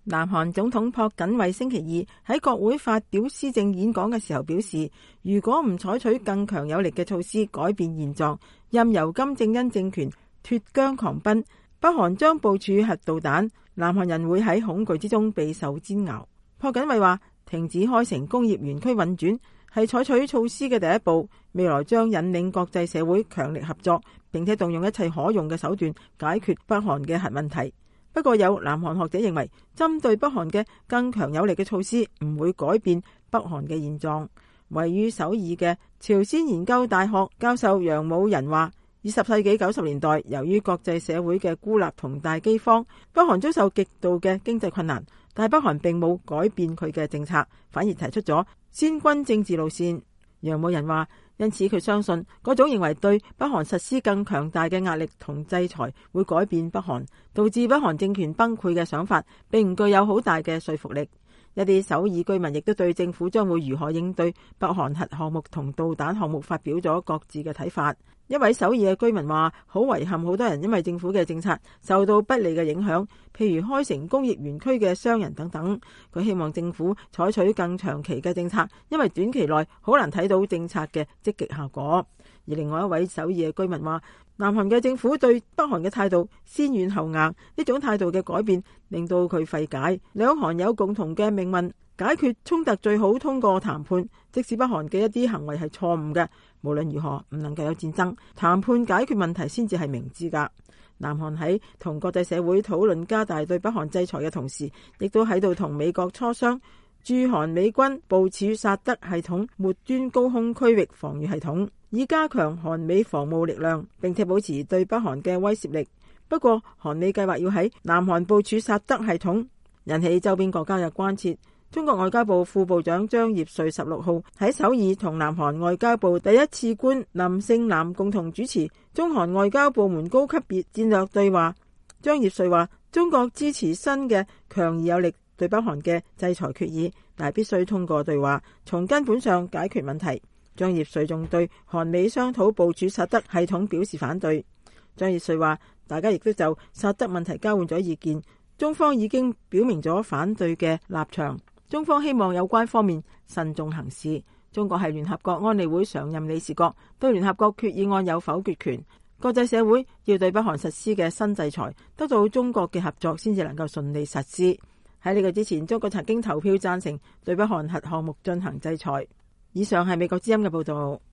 南韓總統朴槿惠星期二喺國會發表施政演講嘅時候表示，如果唔採取更強有力嘅措施改變現狀，任由金正恩政權脫韁狂奔，北韓將部署核導彈，南韓人會喺恐懼之中備受煎熬。朴槿惠話，停止開城工業園區運轉係採取措施嘅第一步，未來將引領國際社會強力合作，並且動用一切可用嘅手段解決北韓嘅核問題。不過有南韓學者認為，針對北韓嘅更強有力嘅措施唔會改變北韓嘅現狀。位於首爾嘅朝鮮研究大學教授楊武仁話，20世紀90年代，由於國際社會嘅孤立同大饑荒，北韓遭受極度嘅經濟困難，但係北韓並冇改變佢嘅政策，反而提出咗先軍政治路線。楊武仁話，因此佢相信嗰種認為對北韓實施更強大嘅壓力同制裁會改變北韓，導致北韓政權崩潰嘅想法，並唔具有好大嘅說服力。一啲首爾居民亦都對政府將會如何應對北韓核項目同導彈項目發表咗各自嘅睇法。一位首爾嘅居民話，好遺憾好多人因為政府嘅政策受到不利嘅影響，譬如開城工業園區嘅商人等等。佢希望政府採取更長期嘅政策，因為短期內好難睇到政策嘅積極效果。而另外一位首爾嘅居民話，南韓嘅政府對北韓嘅態度先軟後硬，呢種態度嘅改變令到佢費解。兩韓有共同嘅命運，解決衝突最好通過談判，即使北韓嘅一啲行為係錯誤嘅，無論如何唔能夠有戰爭，談判解決問題先至係明智㗎。南韓喺同國際社會討論加大對北韓制裁嘅同時，亦都喺度同美國磋商駐韓美軍部署薩德系統末端高空區域防禦系統，以加強韓美防務力量，並且保持對北韓嘅威懾力。不過，韓美計劃要喺南韓部署薩德系統，引起周邊國家嘅關切。中國外交部副部長張業遂16號喺首爾同南韓外交部第一次官林勝南共同主持中韓外交部門高級別戰略對話。張業遂話，中國支持新嘅強而有力對北韓嘅制裁決議，但係必須通過對話，從根本上解決問題。張業遂仲對韓美商討部署薩德系統表示反對。張業遂話，大家亦都就薩德問題交換咗意見，中方已經表明咗反對嘅立場。中方希望有關方面慎重行事。中國係聯合國安理會常任理事國，對聯合國決議案有否決權。國際社會要對北韓實施嘅新制裁得到中國嘅合作，先至能夠順利實施。喺呢個之前，中國曾經投票贊成對北韓核項目進行制裁。以上係美國之音嘅報道。